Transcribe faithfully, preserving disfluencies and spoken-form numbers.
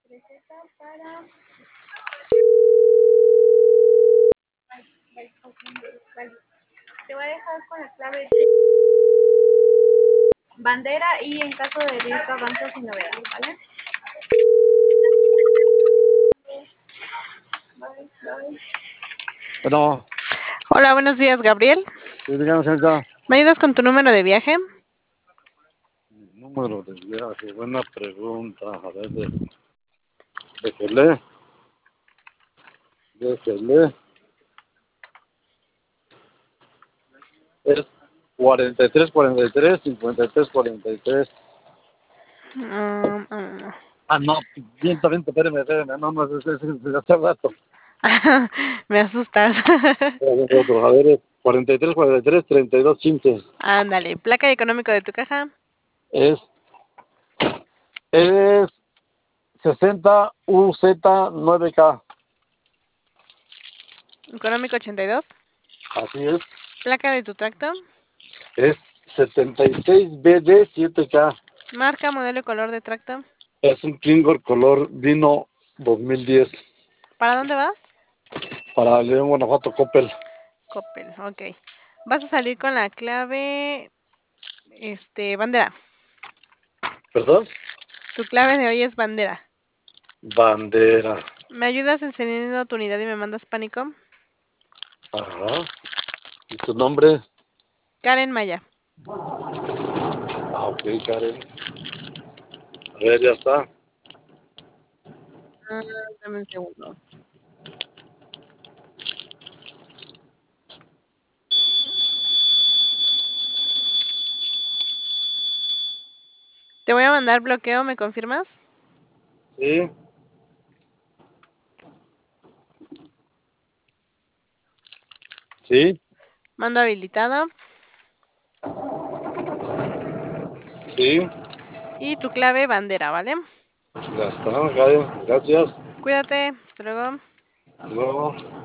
Receta para... Vale. Te voy a dejar con la clave de bandera y en caso de riesgo avanza sin novedad, ¿vale? Bye, bye. Bueno, Hola, buenos días, Gabriel. sí, dígame, señorita. ¿Me ayudas con tu número de viaje? Número de viaje, buena pregunta. A ver, de, déjele, déjele. Es cuarenta y tres, cuarenta y tres, cincuenta y tres, cuarenta y tres. Mm, mm. Ah, no, viento, viento, espérame, espérame. No, no, es, es, es, es hace rato. Me asustas. Espérame, otro. A ver, es cuarenta y tres, cuarenta y tres, treinta y dos, quince. Ándale, placa y económico de tu caja. Es, es sesenta U Z nueve K. Económico ochenta y dos. Así es. Placa de tu tracto. Es setenta y seis B D siete K. Marca, modelo y color de tracto. Es un Klingor color vino dos mil diez. ¿Para dónde vas? Para León, Guanajuato, Coppel. Coppel, ok. Vas a salir con la clave, este, bandera. ¿Perdón? Tu clave de hoy es bandera. Bandera. ¿Me ayudas encendiendo tu unidad y me mandas pánico? Ajá. ¿Y tu nombre? Karen Maya. Ah, ok, Karen. A ver, ya está. Ah, dame un segundo. Te voy a mandar bloqueo, ¿me confirmas? Sí. Sí. Mando habilitado. Sí. Y tu clave bandera, ¿vale? Ya está, Karen. Gracias. Cuídate. Hasta luego. Hasta luego.